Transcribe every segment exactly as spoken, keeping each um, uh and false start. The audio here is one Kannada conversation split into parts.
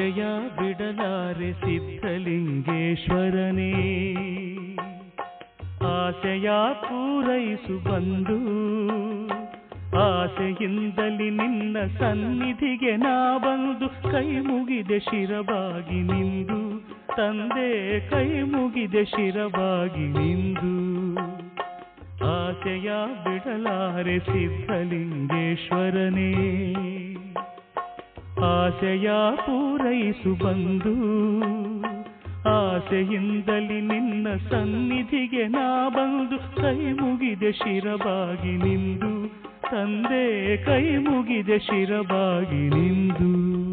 ಆಸೆಯ ಬಿಡಲಾರೆ ಸಿದ್ಧಲಿಂಗೇಶ್ವರನೇ, ಆಸೆಯ ಪೂರೈಸು ಬಂದು, ಆಸೆಯಿಂದಲಿ ನಿನ್ನ ಸನ್ನಿಧಿಗೆ ನಾ ಬಂದು ಕೈ ಮುಗಿದೆ ಶಿರವಾಗಿ ನಿಂದು, ತಂದೆ ಕೈ ಮುಗಿದೆ ಶಿರವಾಗಿ ನಿಂದು. ಆಸೆಯ ಬಿಡಲಾರೆ ಸಿದ್ಧಲಿಂಗೇಶ್ವರನೇ, ಆಸೆಯ ಪೂರೈಸು ಬಂದು, ಆಸೆಯಿಂದಲಿ ನಿನ್ನ ಸನ್ನಿಧಿಗೆ ನಾ ಬಂದು ಕೈ ಮುಗಿದೆ ಶಿರವಾಗಿ ನಿಂದು, ತಂದೆ ಕೈ ಮುಗಿದೆ ಶಿರವಾಗಿ ನಿಂದು.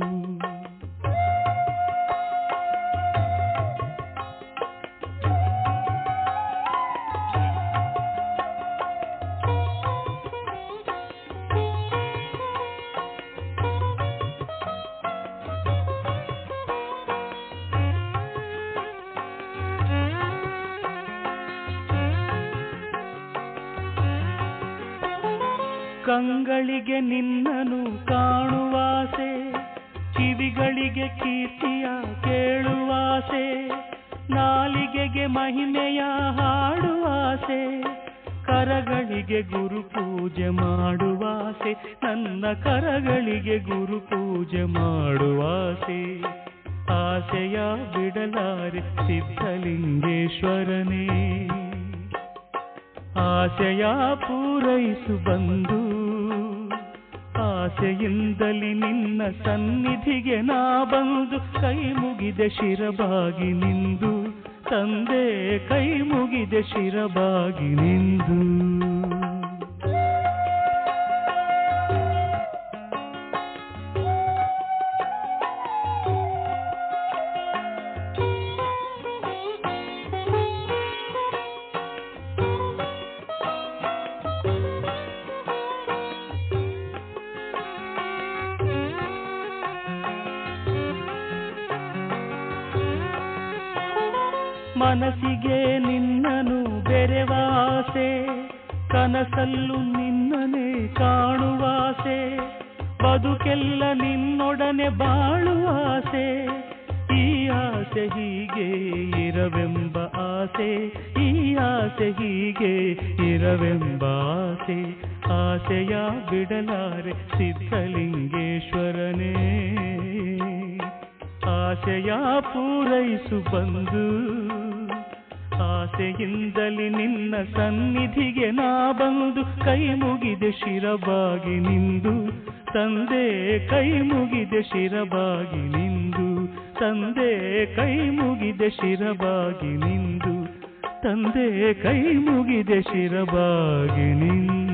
ಕಂಗಳಿಗೆ ನಿನ್ನನು ಕಾಣುವಾಸೆ, ಕಿವಿಗಳಿಗೆ ಕೀರ್ತಿಯ ಕೇಳುವಾಸೆ, ನಾಲಿಗೆಗೆ ಮಹಿಮೆಯ ಹಾಡುವಾಸೆ, ಕರಗಳಿಗೆ ಗುರು ಪೂಜೆ ಮಾಡುವಾಸೆ, ನನ್ನ ಕರಗಳಿಗೆ ಗುರು ಪೂಜೆ ಮಾಡುವಾಸೆ. ಆಸೆಯ ಬಿಡಲಾರೆ ಸಿದ್ಧಲಿಂಗೇಶ್ವರನೇ, ಆಸೆಯ ಪೂರೈಸು ಬಂದು, ಆಸೆಯಿಂದಲಿ ನಿನ್ನ ಸನ್ನಿಧಿಗೆ ನಾ ಬಂದು ಕೈ ಮುಗಿದೆ ಶಿರವಾಗಿ ನಿಂದು, ತಂದೆ ಕೈ ಮುಗಿದೆ ಶಿರವಾಗಿ ನಿಂದು. ಮನಸ್ಸಿಗೆ ನಿನ್ನನು ಬೆರೆವಾಸೆ, ಕನಸಲ್ಲೂ ನಿನ್ನನೆ ಕಾಣುವಾಸೆ, ಬದುಕೆಲ್ಲ ನಿನ್ನೊಡನೆ ಬಾಳುವಾಸೆ. ಈ ಆಸೆ ಹೀಗೆ ಇರವೆಂಬ ಆಸೆ, ಈ ಆಸೆ ಹೀಗೆ ಇರವೆಂಬ ಆಸೆ. ಆಸೆಯ ಬಿಡಲಾರೆ ಸಿದ್ಧಲಿಂಗೇಶ್ವರನೇ, ಆಸೆಯ ಪೂರೈಸು ಬಂದು, ಆಸೆಯಿಂದಲಿ ನಿನ್ನ ಸನ್ನಿಧಿಗೆ ನಾ ಬಂದು ಕೈ ಮುಗಿದೆ ಶಿರವಾಗಿ ನಿಂದು, ತಂದೆ ಕೈ ಮುಗಿದೆ ಶಿರವಾಗಿ ನಿಂದು, ತಂದೆ ಕೈ ಮುಗಿದೆ ಶಿರವಾಗಿ ನಿಂದು, ತಂದೆ ಕೈ ಮುಗಿದೆ ಶಿರವಾಗಿ ನಿಂದು.